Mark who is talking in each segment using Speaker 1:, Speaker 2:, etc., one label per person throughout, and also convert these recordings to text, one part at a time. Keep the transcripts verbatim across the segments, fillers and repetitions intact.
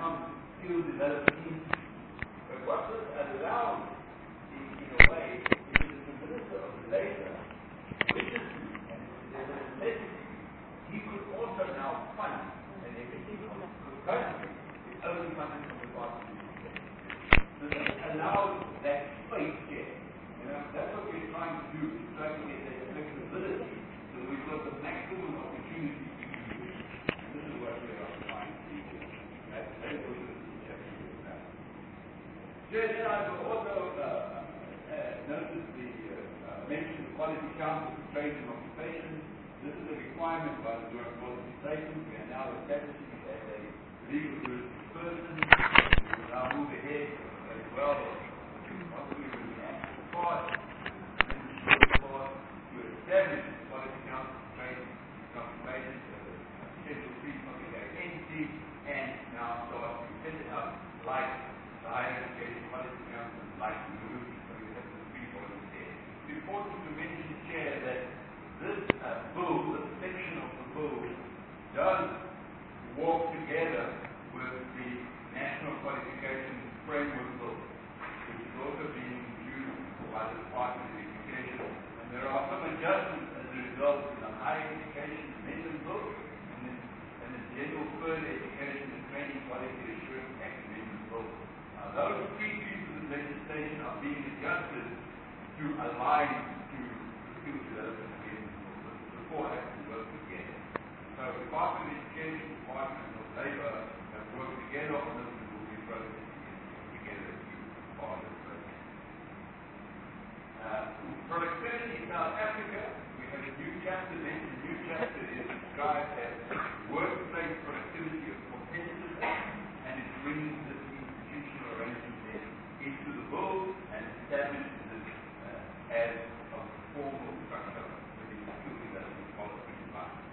Speaker 1: some skill development. But what this allows, in, in a way, is that the Minister of Labour wishes to, and there's a necessity, he could also now fund an everything because currently it's only funded from the Department of Education. So this allows that space there. You know, that's what we're trying to do, is trying to get that flexibility so that we've got the maximum opportunity to use. And this is what we are trying to do. That's very good to the chapter about. Then I've also uh, uh, noticed the uh, uh, mention of Quality Council for Trade and Occupation. This is a requirement by the Joint Quality Statement. We are now establishing it as a legal person. We will now move ahead as well. Once we will be active part, and the short part to establish the Quality Council for Trade and Occupation as a Schedule three public entity, and now start to set it up like the Higher Education Quality Council, like the movie, so we have the three bodies there. It's important to mention, Chair, that this uh, bill, this section of the bill, does walk together with the National Qualification Framework Bill, which is also being reviewed by the Department of Education. And there are some adjustments as a result of the Higher Education Amendment Bill and the, and the General Further Education and Training Quality Assurance Act Amendment Bill. Now, those three pieces of legislation are being adjusted to align to the skill development amendment bill. The four have to work together. So the Department of Education, Department of Labour have worked together on this and will be processing it together as part of the process. Uh, productivity in South Africa, we have a new chapter there. The new chapter is described as workplace productivity of competitors, and it brings this institutional arrangement there into the bill and establishes it uh, as a formal structure within the skill development policy environment.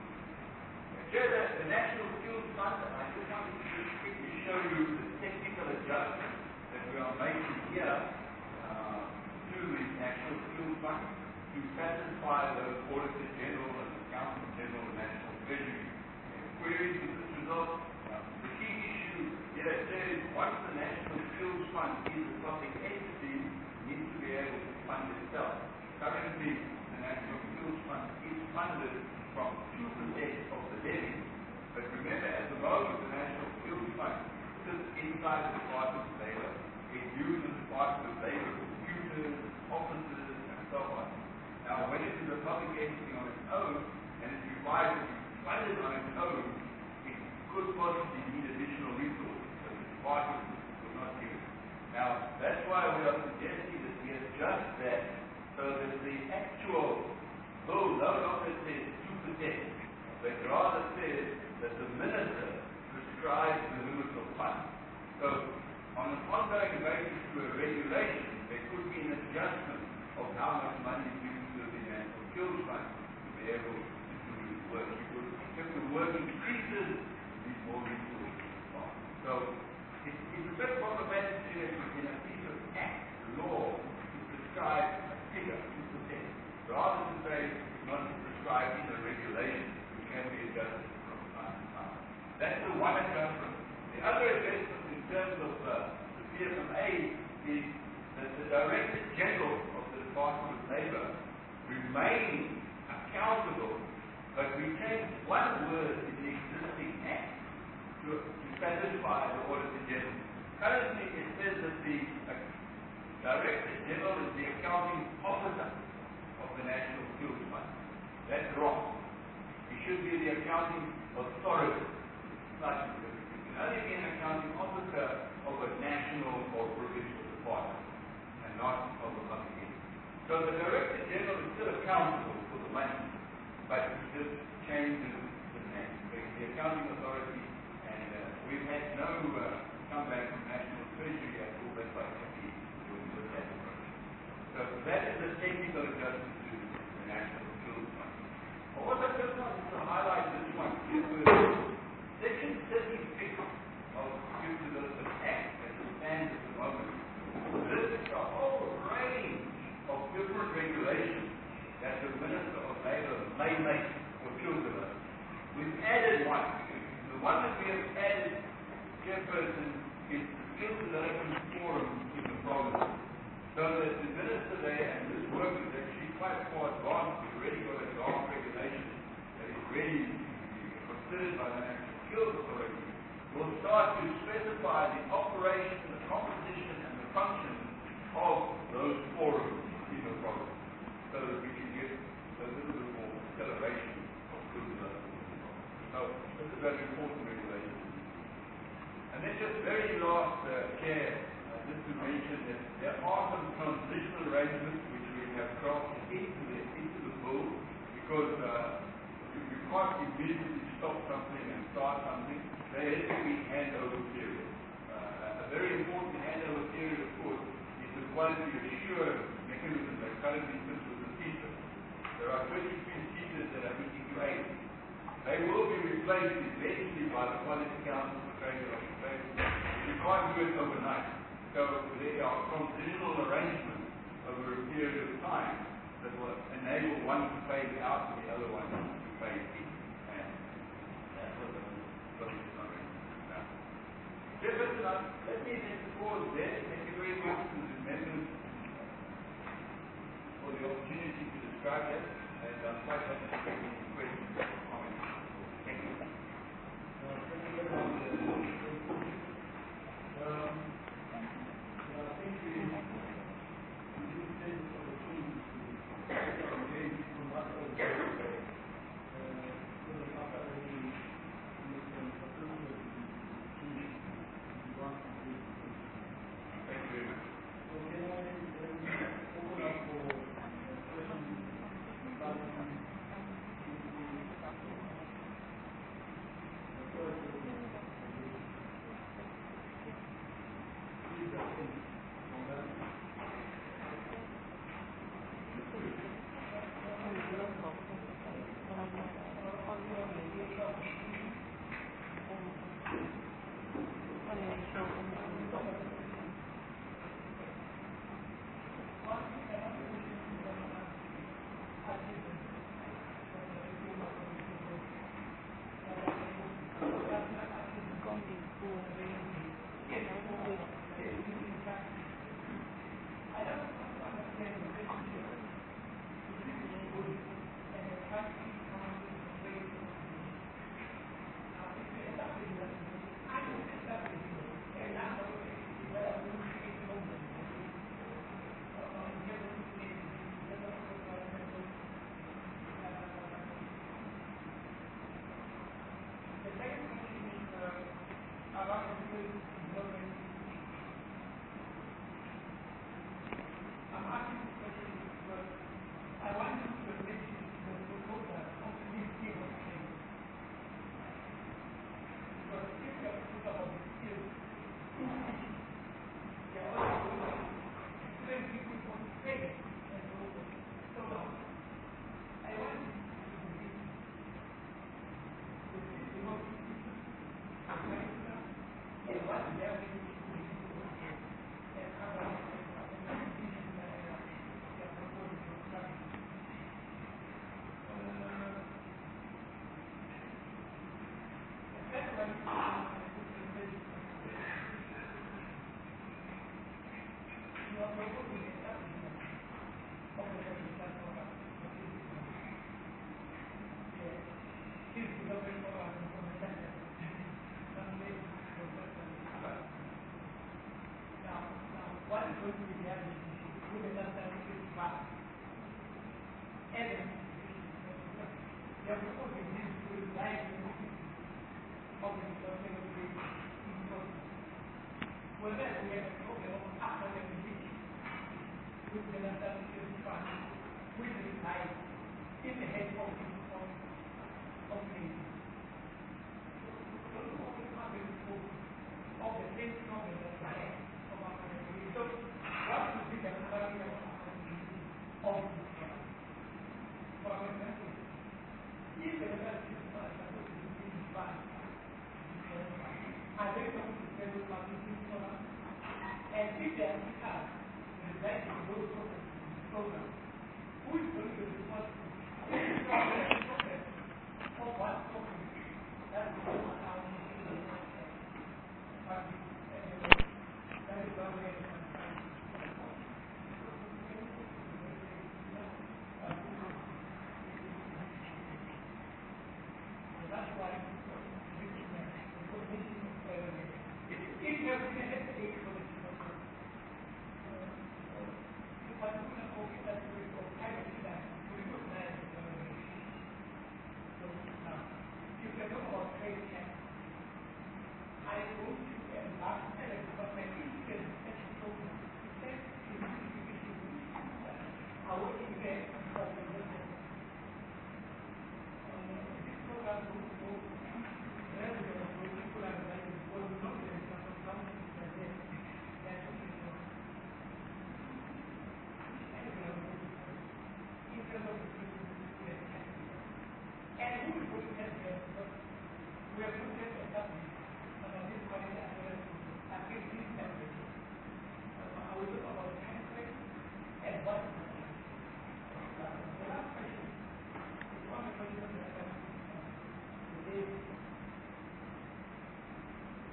Speaker 1: Chair, the National Skills Fund, I just wanted to just quickly show you the technical adjustments that we are making here uh, to the National Skills Fund to satisfy those Auditor General and Accountant General and National Treasury queries with this result. Uh, the key issue here says once the National Skills Fund is a public entity, it needs to be able to fund itself. Currently, the National Skills Fund is funded from two percent of the levy, but remember at the moment the National Skills Fund sits inside the Department of Labour. It uses the Department of Labour computers, offices, and so on. Now, when it is a public entity on its own, and it's required to be funded on its own, it could possibly need additional resources, so the Department will not give it. Now, that's why we are suggesting that we adjust that so that the actual bill no longer says two percent, but rather says that the Minister prescribes the limit of funds. So, on an ongoing basis to a regulation, there could be an adjustment of how much money is given to the National Skills Fund to be able to do its work. Because if the work increases, you need more resources. So, it, it's a bit problematic in a piece of act, law, to prescribe a figure, two percent. Rather than say it's not prescribed in a regulation, which can be adjusted from time to time. That's the one adjustment. The other adjustment in terms of uh, the P F M A is that the Director General of the Department of Labour remains accountable, but we change one word in the existing act to, to satisfy the Auditor General. Currently, it says that the uh, Director General is the accounting officer of the National Skills Fund. That's wrong. He should be the accounting authority. Slightly different. He can only be an accounting officer of a national or provincial department, and not of a public entity. So the Director General is still accountable for the money, but he just changes the name. So he's the accounting authority, and uh, we've had no uh, comeback from National Treasury at all. That's why happy with that approach. So that is the technical adjustment to the National Skills Fund. I also just wanted to highlight this one. Section thirty-six of the Skill Development Act, as it stands at the moment, lists a whole range of different regulations that the Minister of Labour may make for skill development. We've added one. The one that we have added chairperson is the Skills Development Forum in the province. So that the minister there, and this work is actually quite far advanced. We've already got a draft regulation that is ready to be considered by the National Skills Authority. We'll start to specify the operation, the composition, and the function of those forums in the province, so that we can get a little bit more acceleration of skills development. So this is a very important regulation. And then just very last, uh, Chair, uh, just to mention that there are some transitional arrangements which we have crafted into the, into the bill, because uh, you, you can't immediately stop something and start something. There has to be handover period. Uh, a very important handover period, of course, is the quality assurance mechanism that currently sits with the teachers. There are twenty-two teachers that are being trained. They will be replaced eventually by the Quality Council for Training and Occupation. You can't do it overnight. So there are transitional arrangements over a period of time that will enable one to phase out and the other one to phase in. And that's what the transitional arrangements are. Chairperson, let me just pause there. Thank you very much to the members for the opportunity to describe that. And I'm quite happy to take any questions or comments. Thank you.
Speaker 2: Uh, thank you very much. Um, I think we we did take this opportunity to engage from that point of view. So the fact that we make some assessment to want to do.
Speaker 1: Thank you very much.
Speaker 2: So can I open up for questions regarding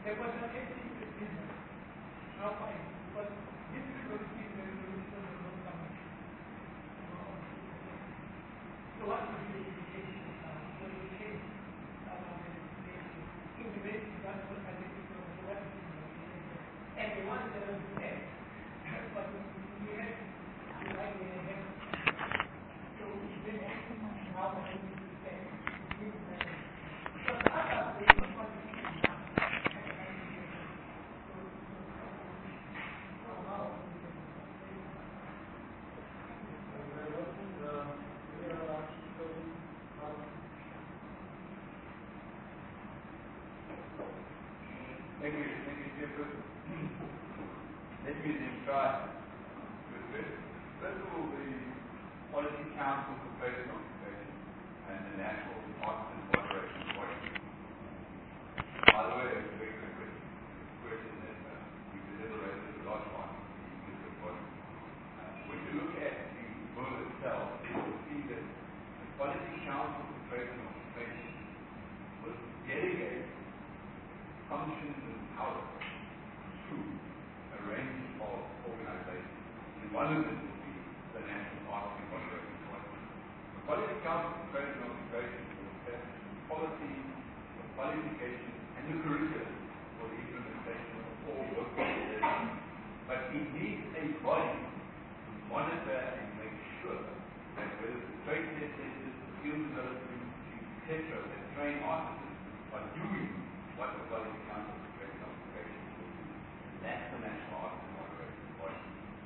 Speaker 2: there was an entry in the business. Now fine, but this is going to be the revolution of the government. So what will be the implications now? What will change uh, in the way that's what I think is going to happen. And the ones that are there, but we have to like the have so even how much we need to spend. But the other way is what we need to do.
Speaker 1: Thank you, thank you, Jeffrey. Let me then try with this. First of all, the Policy Council for Trade and Occupation and the National Arts and Moderation Body. By the way, it's a very good question, question that uh, we deliberated a lot on in the body. Uh, when you look at the bill itself, you will see that the Policy Council for Trade and Occupation was delegated functions and powers to a range of organizations. And one of them will be the National Arts and Moderation Body. The Policy Council for Trade and Occupation will establish policy, the qualifications, and the curriculum for the implementation of all workplace legislation. But it needs a body to monitor and make sure that whether the trade test centers, the field development institutes, et cetera, that train artists are doing what the Policy Council for Trade and Occupation will do. That's the National Arts and Moderation Body.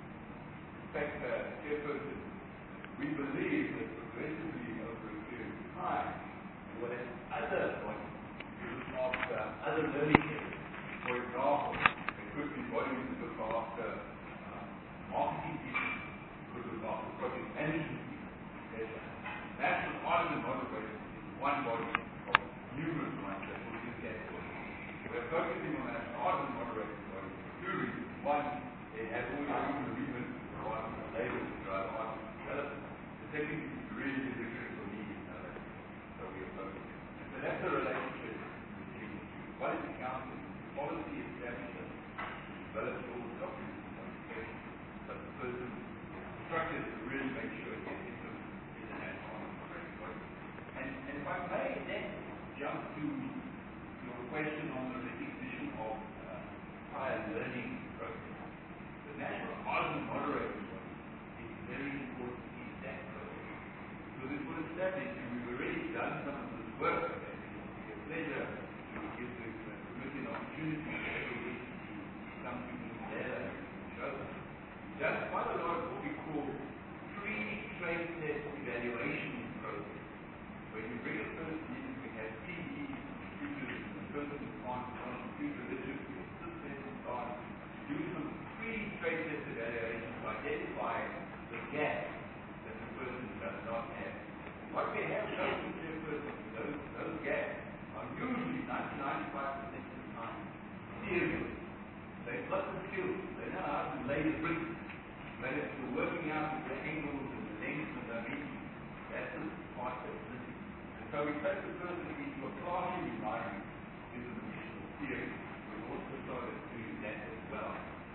Speaker 1: In fact, uh, Chairperson, we believe that progressively over a period of time, we will have other bodies to look after other learning areas. For example, there could be bodies that look after uh, marketing people, could look after project management people, et cetera. National Arts and Moderation is one body of numerous ones that will do that. We're focusing on that Arts and Moderation Body for two reasons. One, it has always been the reason for us to label to drive arts and development. The second is to really be the critical need in that. So we are focusing. And so that's the relationship between the two. Policy Council, policy establishment, develops all the documents and qualifications, but the person, the structure to really make sure it gets implemented is the National Arts and Moderation Body. And, and if I may then jump to your question on the recognition of uh, prior learning programs. The National Arts and Moderation Body is very important in that program. So this was established, and we've already done some of this work, and it will be a pleasure to give the committee an opportunity to come together and show them. We've done quite a lot of what we call pre-trade test evaluation programs. When you bring a person in, we have P E, computers, and the person on computer literacy, or systems and so on, to do some pre-trade test evaluation to identify the gaps that the person does not have. What we have shown to the person, those, those gaps are usually ninety to ninety-five percent of the time serious. They've got the skills, they know how to lay the bricks, but it's the working out the angles and the lengths and the meaning. That's the part that's missing. And so we take the person into a classroom environment in the additional theory. We've also started doing that as well.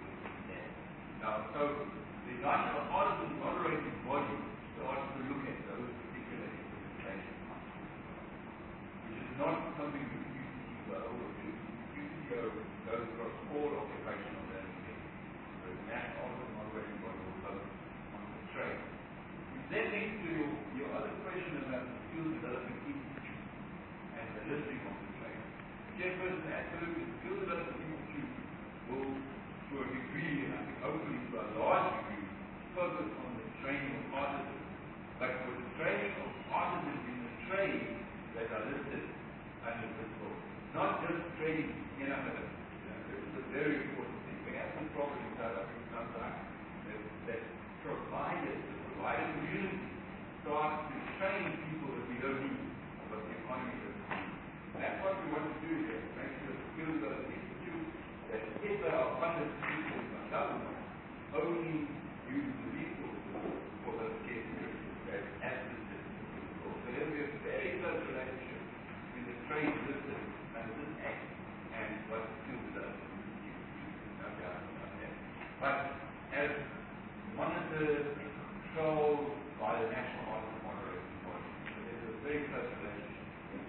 Speaker 1: Now, so the National Arts and Moderation Body starts to look at those particular implementation concepts, which is not something that U C C will overdo. U C C goes across all occupational learning areas. So the National Arts and Moderation Body will focus on the trade. Which then links to your, your other question about the Skill Development Institute and the listing of the trade. Chairperson, absolutely, the Skill Development Institute will, to a degree, and I think hopefully to a large degree, focus on the training of artisans. But for the training of artisans in the trade that are listed under this law, not just training in a minute. You know, this is a very important thing. We have this problem in South Africa sometimes that, that providers, the provider community, start to train people that we don't need, but the economy doesn't need. And that's what we want to do here, make sure the Skill Development Institute, that if they are funded people by government, only use the resources for those care periods as as listed in the law. So there will be a very close relationship between the trade listed under this Act and what the Skill but as monitored and controlled by the National Audit and Moderation Body. So there's a very close relationship.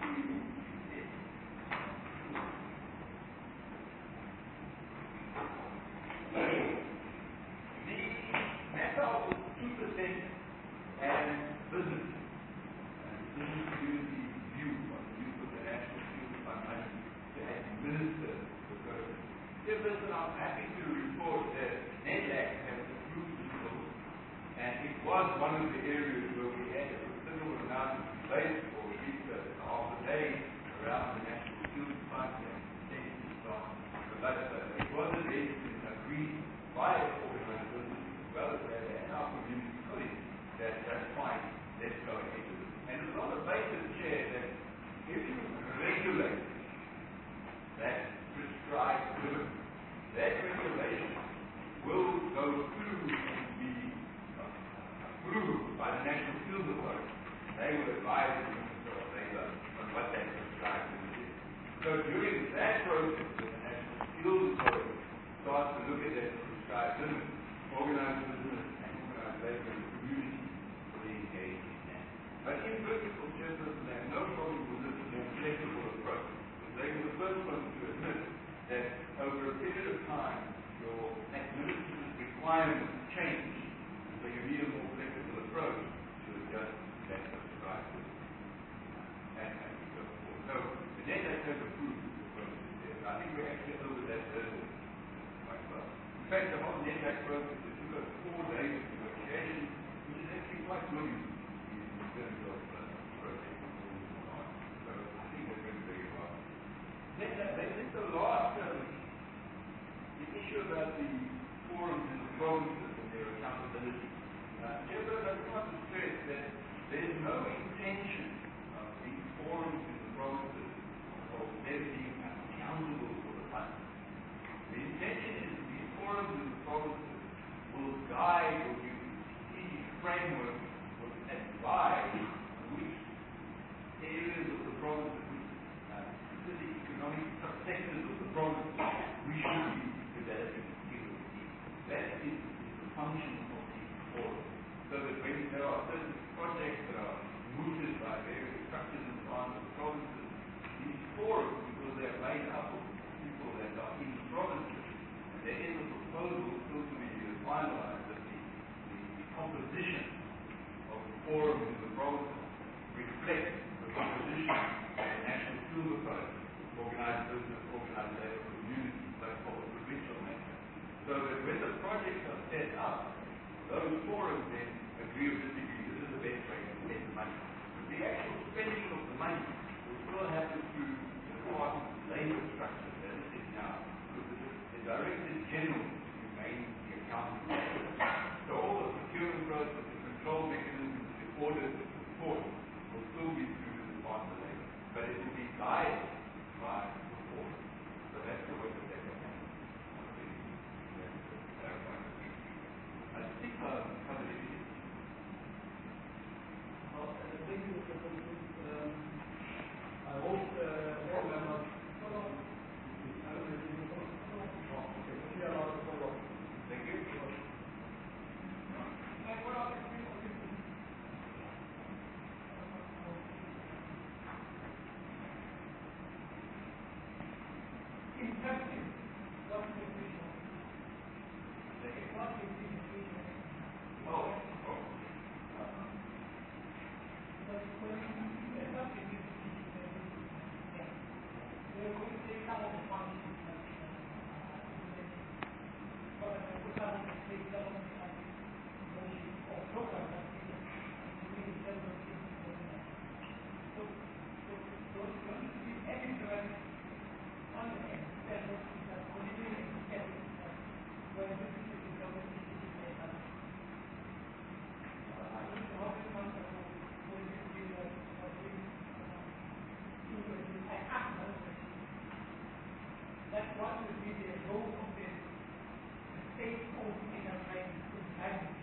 Speaker 1: The matter of two percent and business, and business community view of the use of the National Fuel Fund money to administer the program. Dear listener, I'm happy to report that NEDLAC has approved this bill, and it was one of the areas where we had a considerable amount of debate, or at least a half a day, around the National Fuel Fund and and so on. But uh, it was a day agreed by organized business as well as that, and our community colleagues, that that's fine, let's go ahead with it. And it's on the basis, Chair, that if you regulate that prescribed limit, that regulation will go through and be approved by the National Fuels Authority. They will advise the Minister of Labour on what that prescribed limit is. So during that process, the National Fuels Authority starts to look at that prescribed limit, organized business and organized labour and the community will engage in that. But in principle, Chairperson, they have no problem with this more flexible approach. They were the first ones to admit that over a period of time, your administrative requirements change, so you need a more flexible approach to adjust that prescribed limit. And, and so forth. So the net has approved the process there. I think we're actually over that hurdle quite well. In fact, the whole NEDLAC process, it took us four days of negotiation, which is actually quite good in, in terms of uh, process and so on. So I think that went very well. Then, uh, then the last, um, the issue about the forums and the provinces and their accountability. Uh, Chairperson, I just want to stress that there is no intention of these forums in the provinces of them being accountable for the funds. The intention is that these forums in the provinces will guide or give strategic framework or advise which areas of the provinces, uh, specific economic subsectors of the provinces, we should be developing activity. That is, is the function of these forums. So that when there are certain projects that are mooted by various structures and so on in the provinces, these forums, because they are made up of people that are in the provinces, and there is a proposal still to be finalized that the, the, the composition of the forums in the provinces reflects the composition of the National Fuel Authority, organized business, organized labour, community, so-called provincial nature. So that when the projects are set up, those forums then agree with this degree, this is the best way to spend the money. But the actual spending of the money will still happen through the Department of Labour structure as it is now, because the, the Director General remains the accountant. So all the procurement process, the control mechanisms, the audit, the support will still be through the Department of Labour, but it will be guided by the board. So that's the way that that will happen. I think I've covered it.
Speaker 2: Well, uh, thank you, Mister President. Um, I hope uh, all members follow. I don't know if you follow. Oh, okay. We are allowed to follow.
Speaker 1: Thank you.
Speaker 2: And what are the three of you? Impacting what the vision. What is the vision?
Speaker 1: Oh, oh.
Speaker 2: But when you end up in this vision, you're going to take some of the functions. But I put some of the state government or program that we in terms of so, so, so it's going to be everywhere on the end. That was continuing to get when this is the government is made up. I need to help you contact what is it doing or doing I have no That's what would be the role of the state-owned enterprise in guidance.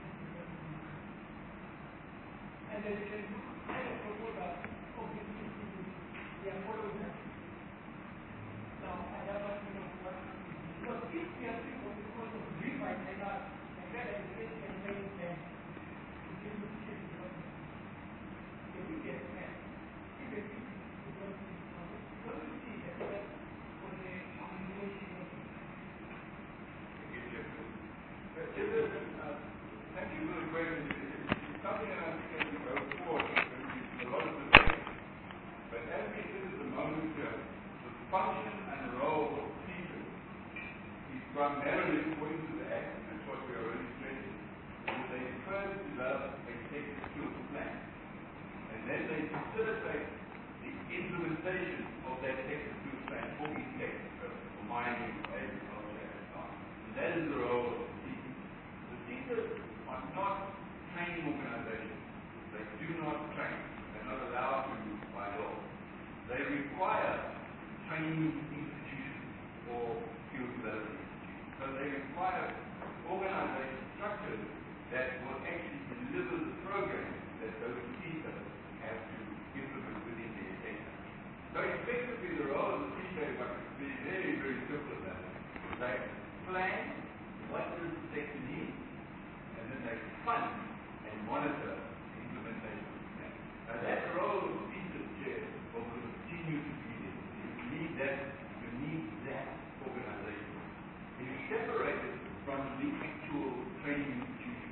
Speaker 2: And there is a kind of proposal of the the affordable. Now, I have not know what because if we are thinking of the course of rewriting
Speaker 1: Thank you for the question. It's something that I think as we go forward, there's a lot of debate. But as we sit at the moment here, the function and role of teachers is primarily, according to the Act, and that's what we are already stressing, is they first develop a technical skills plan. And then they facilitate the implementation of that technical skills plan for each sector, so for mining, agriculture, and so on. And that is the role of the teachers. The teachers are not training organizations. They do not train. They're not allowed to by law. They require training institutions or skill development institutions. So they require organization structures that will actually deliver the programs that those teachers have to implement within their sector. So effectively the role of the teacher is very, very, very simple as that. They plan what does the sector need, and then they fund and monitor the implementation of the plan. Now that role of teachers, Chair, will continue to be there. You need that, you need that organization. It is separated from the actual training institution.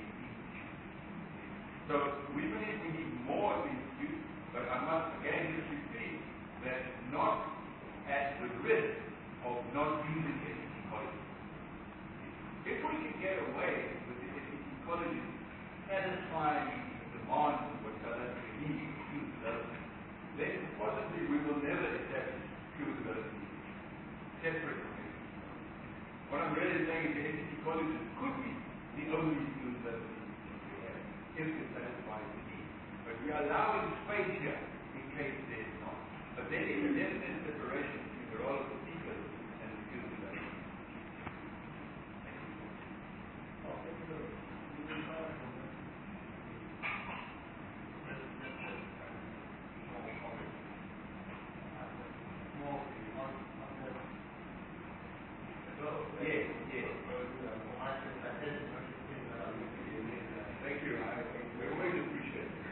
Speaker 1: So we believe we need more of the institute, but I must again just repeat that not at the risk of not using S E C colleges. If we can get away with the S E C colleges satisfying the demands of what South Africa needs for skill development, then possibly we will never establish skill development separate from S E C. What I'm really saying is the S E C colleges could be the only skill development institute we have if it satisfies the need. But we are allowing space here in case there's not. But there is a definite separation between the role of the teachers and the skill development. Yes, yes. Thank you. I, we always appreciate it.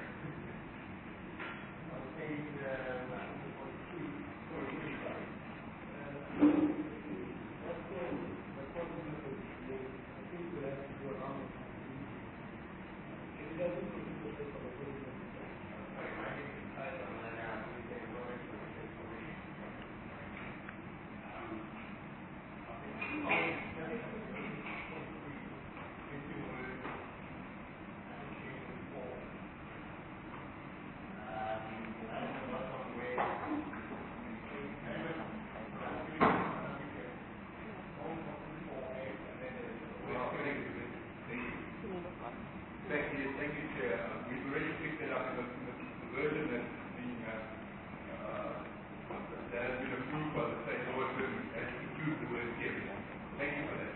Speaker 1: Thank you, thank you, Chair. Uh, we've already picked it up in the, the, the version that's being, uh, uh, that has been approved by the state authority has included the word given. Thank you for that.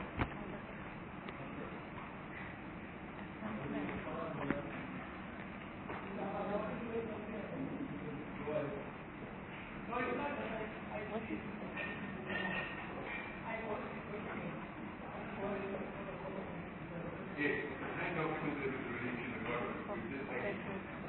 Speaker 1: Yes, the kind of document that was released in the government, we just take it.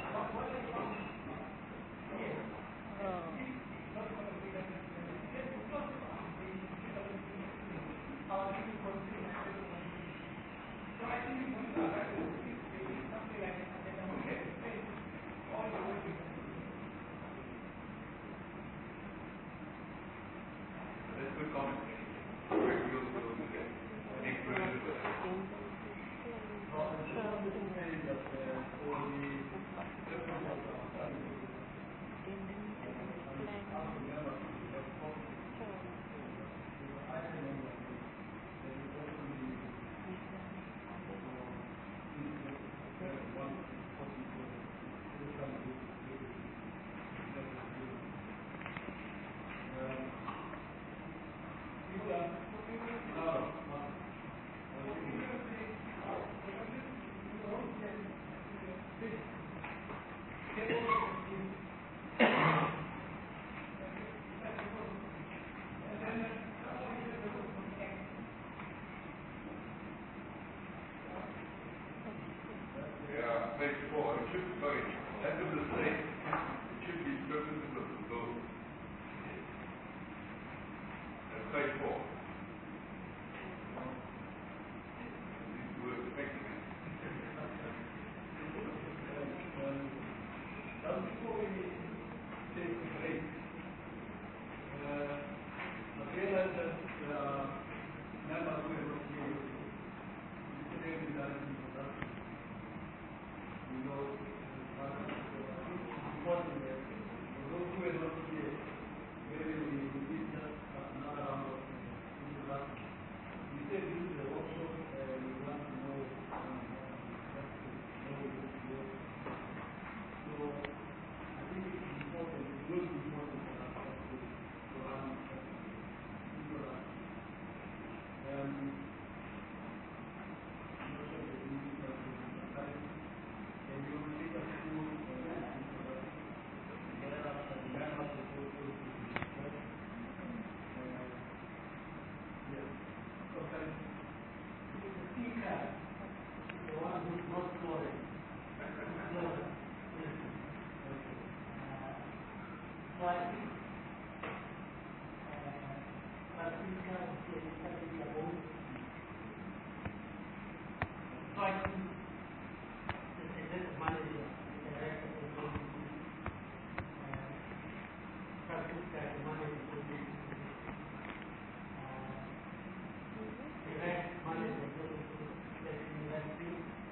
Speaker 1: That's a good comment. We'll, we'll do that. Next version will.
Speaker 2: the speaker is the one who's not snoring. Snorer. Yes. Okay. Uh, so I think la speaker is studying the whole. So I think the executive manager, the director of the whole, Francisca, the manager of the direct manager of the university,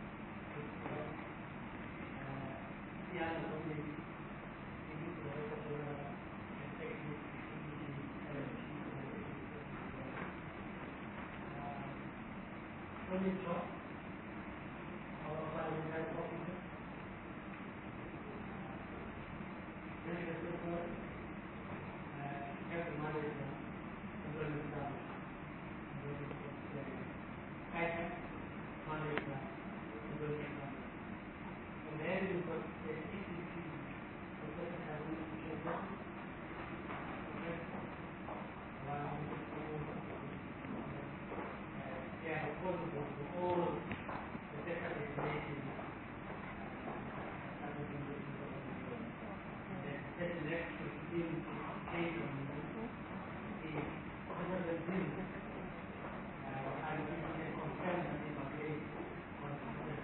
Speaker 2: the other of the Tony Job, our parliamentary officer, Many of the people, careful manager, employment service, Kaita, manager, employment service. And then we've got the E C C, the secretary of the university, they are responsible for all the data designations that have been written for the world. The next thing to take on is other than this, I can confirm that they are based on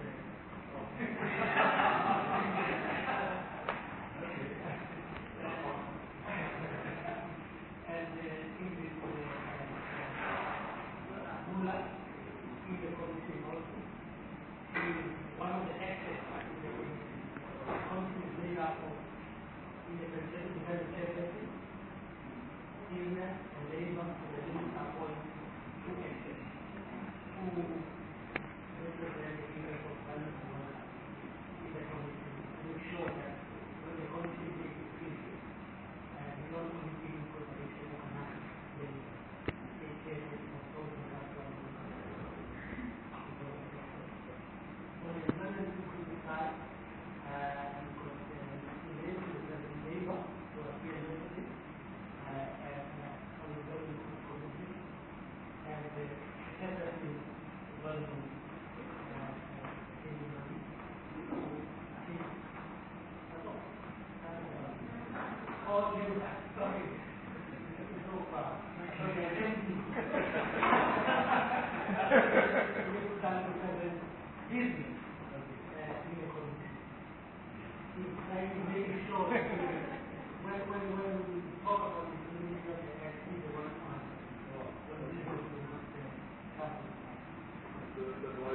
Speaker 2: and uh, in this Mula, in the committee also, is one of the experts in the committee. The committee is made up of independent chairperson, senior and labor, and the labor appoint two experts who represent the interest of balance in the committee to make sure that when the committee makes a decision, and the non-committee incorporation of an act, then it takes it of those who have to on the non-committee side, uh, because uh, in this represent labor to appear locally, uh, and uh, on the government committee, and the secretary development uh, in the I think that's all. Uh, all you, sorry, so far. So the identity. You can represent business uh, in the community. It's like making sure that when, when, when we talk about the community, that they have seen the one part, when business will not uh, happen.
Speaker 1: The, the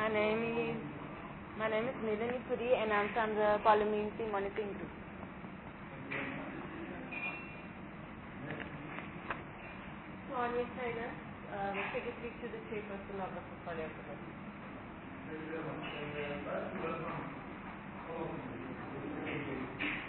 Speaker 3: My name is my name is Nilini Puri and I'm from the Polymerase Monitoring Group. So on your side, um, Secretary to the Chairperson of the Portfolio Committee.
Speaker 2: Thank you very much. And uh, last welcome all of you.